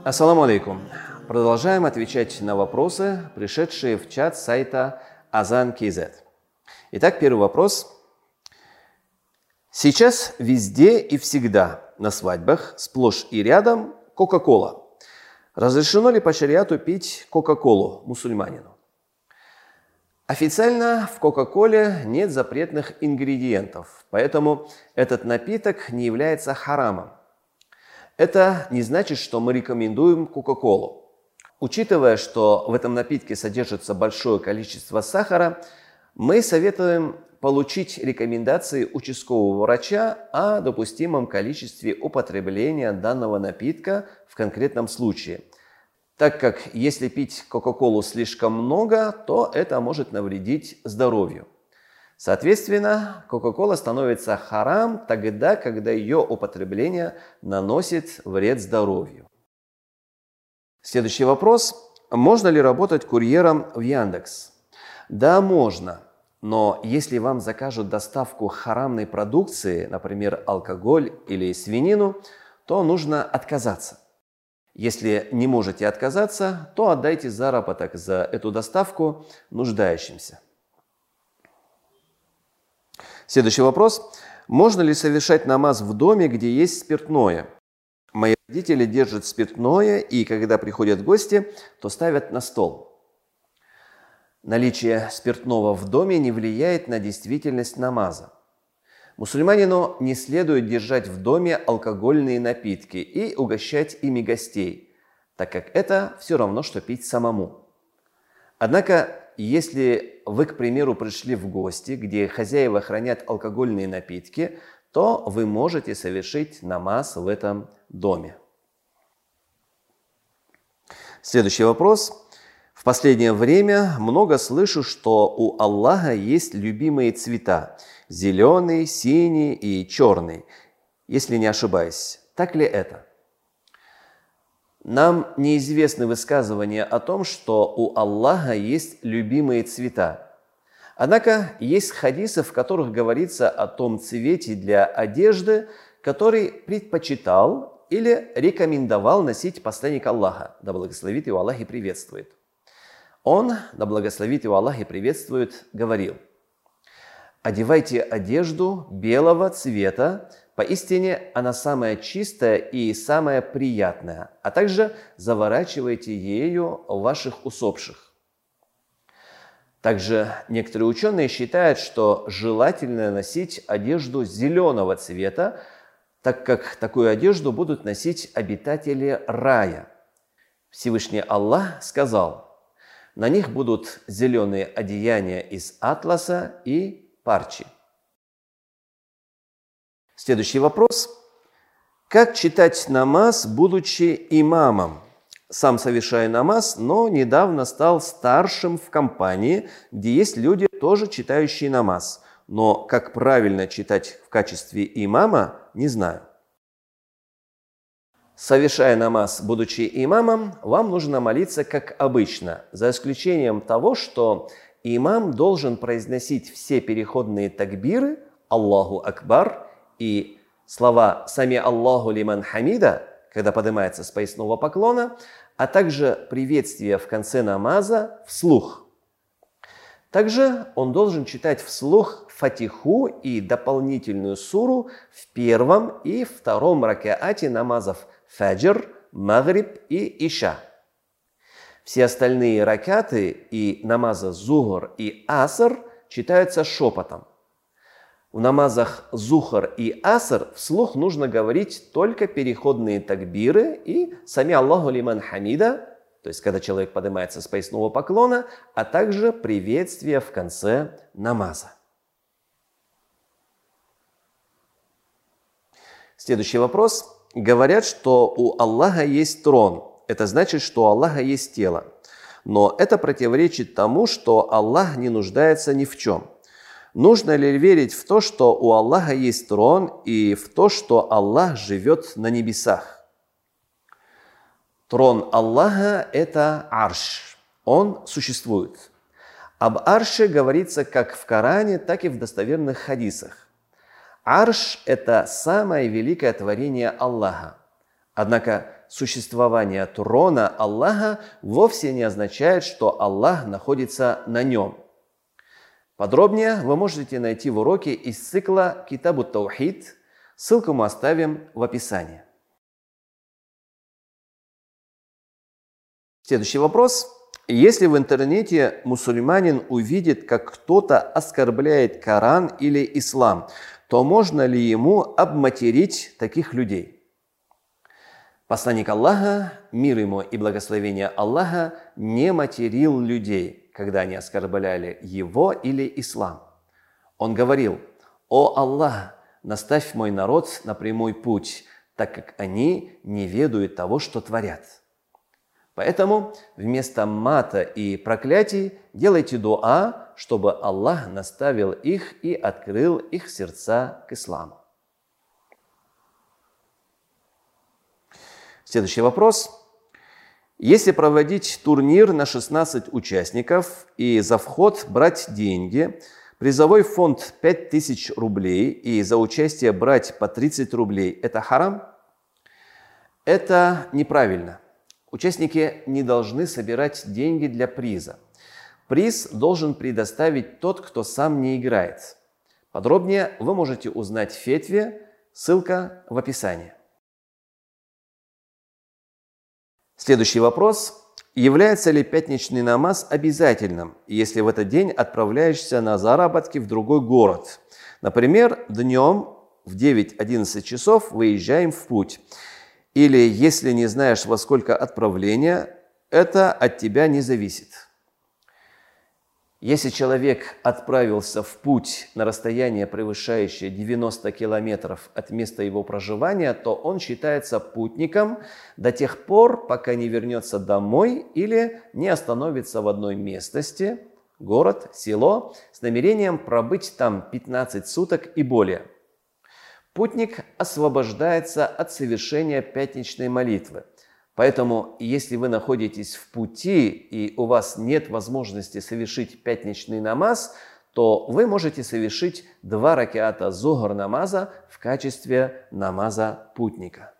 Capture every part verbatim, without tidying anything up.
Ассаламу алейкум. Продолжаем отвечать на вопросы, пришедшие в чат сайта Азан точка кей зет. Итак, первый вопрос. Сейчас везде и всегда на свадьбах сплошь и рядом Кока-Кола. Разрешено ли по шариату пить Кока-Колу мусульманину? Официально в Кока-Коле нет запретных ингредиентов, поэтому этот напиток не является харамом. Это не значит, что мы рекомендуем Кока-Колу. Учитывая, что в этом напитке содержится большое количество сахара, мы советуем получить рекомендации участкового врача о допустимом количестве употребления данного напитка в конкретном случае. Так как если пить Кока-Колу слишком много, то это может навредить здоровью. Соответственно, Кока-Кола становится харам тогда, когда ее употребление наносит вред здоровью. Следующий вопрос. Можно ли работать курьером в Яндекс? Да, можно. Но если вам закажут доставку харамной продукции, например, алкоголь или свинину, то нужно отказаться. Если не можете отказаться, то отдайте заработок за эту доставку нуждающимся. Следующий вопрос. Можно ли совершать намаз в доме, где есть спиртное? Мои родители держат спиртное, и когда приходят гости, то ставят на стол. Наличие спиртного в доме не влияет на действительность намаза. Мусульманину не следует держать в доме алкогольные напитки и угощать ими гостей, так как это все равно, что пить самому. Однако, если вы, к примеру, пришли в гости, где хозяева хранят алкогольные напитки, то вы можете совершить намаз в этом доме. Следующий вопрос. В последнее время много слышу, что у Аллаха есть любимые цвета – зеленый, синий и черный, если не ошибаюсь. Так ли это? Нам неизвестны высказывания о том, что у Аллаха есть любимые цвета. Однако есть хадисы, в которых говорится о том цвете для одежды, который предпочитал или рекомендовал носить посланник Аллаха, да благословит его Аллах и приветствует. Он, да благословит его Аллах и приветствует, говорил: «Одевайте одежду белого цвета, поистине она самая чистая и самая приятная, а также заворачивайте ею ваших усопших». Также некоторые ученые считают, что желательно носить одежду зеленого цвета, так как такую одежду будут носить обитатели рая. Всевышний Аллах сказал: «На них будут зеленые одеяния из атласа и парчи». Следующий вопрос. Как читать намаз, будучи имамом? Сам совершаю намаз, но недавно стал старшим в компании, где есть люди, тоже читающие намаз. Но как правильно читать в качестве имама, не знаю. Совершая намаз, будучи имамом, вам нужно молиться как обычно, за исключением того, что имам должен произносить все переходные такбиры «Аллаху Акбар» и слова «Сами Аллаху лиман хамида», когда поднимается с поясного поклона, а также приветствие в конце намаза вслух. Также он должен читать вслух фатиху и дополнительную суру в первом и втором ракаате намазов фаджр, магриб и иша. Все остальные ракаты и намазы зухр и аср читаются шепотом. В намазах зухр и аср вслух нужно говорить только переходные такбиры и «Сами Аллаху лиман хамида», то есть когда человек поднимается с поясного поклона, а также приветствие в конце намаза. Следующий вопрос. Говорят, что у Аллаха есть трон. Это значит, что у Аллаха есть тело. Но это противоречит тому, что Аллах не нуждается ни в чем. Нужно ли верить в то, что у Аллаха есть трон, и в то, что Аллах живет на небесах? Трон Аллаха – это арш. Он существует. Об арше говорится как в Коране, так и в достоверных хадисах. Арш – это самое великое творение Аллаха. Однако существование трона Аллаха вовсе не означает, что Аллах находится на нем. Подробнее вы можете найти в уроке из цикла Китабу Таухид. Ссылку мы оставим в описании. Следующий вопрос. Если в интернете мусульманин увидит, как кто-то оскорбляет Коран или ислам, то можно ли ему обматерить таких людей? Посланник Аллаха, мир ему и благословение Аллаха, не материл людей, когда они оскорбляли его или ислам. Он говорил: «О Аллах, наставь мой народ на прямой путь, так как они не ведают того, что творят». Поэтому вместо мата и проклятий делайте дуа, чтобы Аллах наставил их и открыл их сердца к исламу. Следующий вопрос. Если проводить турнир на шестнадцать участников и за вход брать деньги, призовой фонд пять тысяч рублей и за участие брать по тридцать рублей, это харам? Это неправильно. Участники не должны собирать деньги для приза. Приз должен предоставить тот, кто сам не играет. Подробнее вы можете узнать в фетве, ссылка в описании. Следующий вопрос. Является ли пятничный намаз обязательным, если в этот день отправляешься на заработки в другой город? Например, днем в девять-одиннадцать часов выезжаем в путь. Или если не знаешь, во сколько отправления, это от тебя не зависит. Если человек отправился в путь на расстояние, превышающее девяносто километров от места его проживания, то он считается путником до тех пор, пока не вернется домой или не остановится в одной местности, город, село, с намерением пробыть там пятнадцать суток и более. Путник освобождается от совершения пятничной молитвы. Поэтому, если вы находитесь в пути и у вас нет возможности совершить пятничный намаз, то вы можете совершить два ракиата зухр намаза в качестве намаза путника.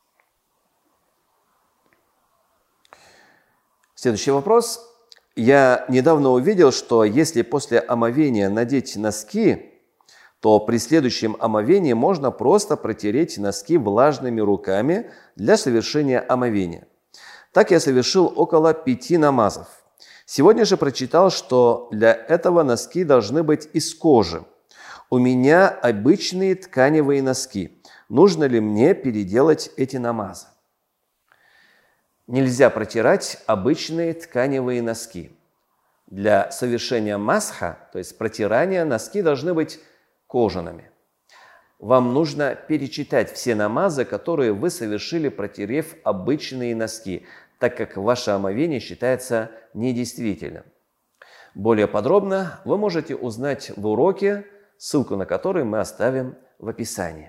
Следующий вопрос. Я недавно увидел, что если после омовения надеть носки, то при следующем омовении можно просто протереть носки влажными руками для совершения омовения. Так я совершил около пяти намазов. Сегодня же прочитал, что для этого носки должны быть из кожи. У меня обычные тканевые носки. Нужно ли мне переделать эти намазы? Нельзя протирать обычные тканевые носки. Для совершения масха, то есть протирания, носки должны быть кожаными. Вам нужно перечитать все намазы, которые вы совершили, протерев обычные носки, так как ваше омовение считается недействительным. Более подробно вы можете узнать в уроке, ссылку на который мы оставим в описании.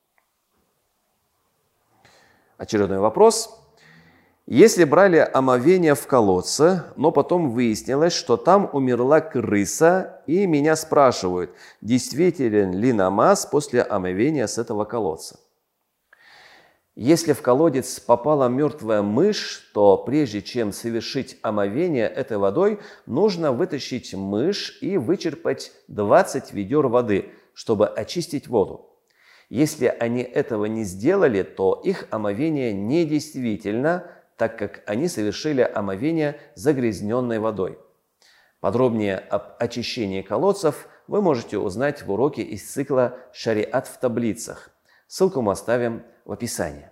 Очередной вопрос. Если брали омовение в колодце, но потом выяснилось, что там умерла крыса, и меня спрашивают, действителен ли намаз после омовения с этого колодца. Если в колодец попала мертвая мышь, то прежде чем совершить омовение этой водой, нужно вытащить мышь и вычерпать двадцать ведер воды, чтобы очистить воду. Если они этого не сделали, то их омовение недействительно, так как они совершили омовение загрязненной водой. Подробнее об очищении колодцев вы можете узнать в уроке из цикла «Шариат в таблицах». Ссылку мы оставим в описании.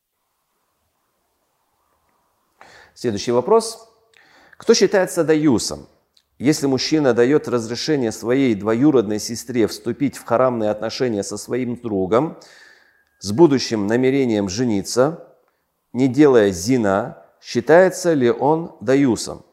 Следующий вопрос. Кто считается даюсом? Если мужчина дает разрешение своей двоюродной сестре вступить в харамные отношения со своим другом с будущим намерением жениться, не делая зина, считается ли он даюсом?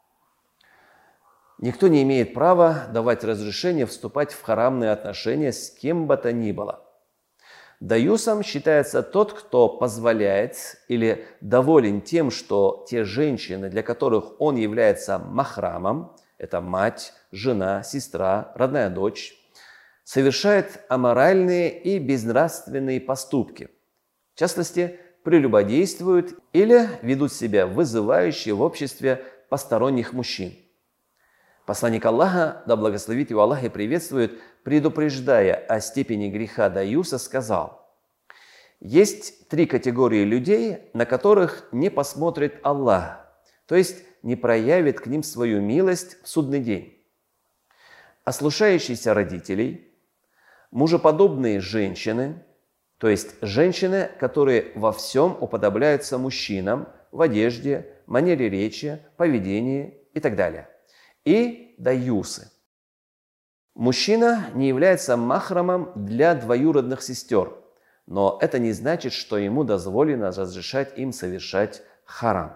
Никто не имеет права давать разрешение вступать в харамные отношения с кем бы то ни было. Даюсом считается тот, кто позволяет или доволен тем, что те женщины, для которых он является махрамом, это мать, жена, сестра, родная дочь, совершают аморальные и безнравственные поступки. В частности, прелюбодействуют или ведут себя вызывающе в обществе посторонних мужчин. Посланник Аллаха, да благословит его Аллах и приветствует, предупреждая о степени греха даюса, сказал: есть три категории людей, на которых не посмотрит Аллах, то есть не проявит к ним свою милость в судный день. Ослушающиеся родителей, мужеподобные женщины, то есть женщины, которые во всем уподобляются мужчинам в одежде, манере речи, поведении и так далее. И даюсы. Мужчина не является махрамом для двоюродных сестер, но это не значит, что ему дозволено разрешать им совершать харам.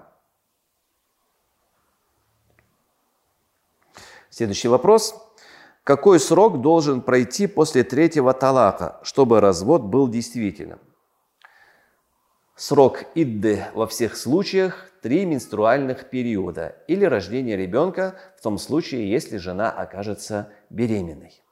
Следующий вопрос. Какой срок должен пройти после третьего талака, чтобы развод был действительным? Срок идды во всех случаях – три менструальных периода или рождение ребенка в том случае, если жена окажется беременной.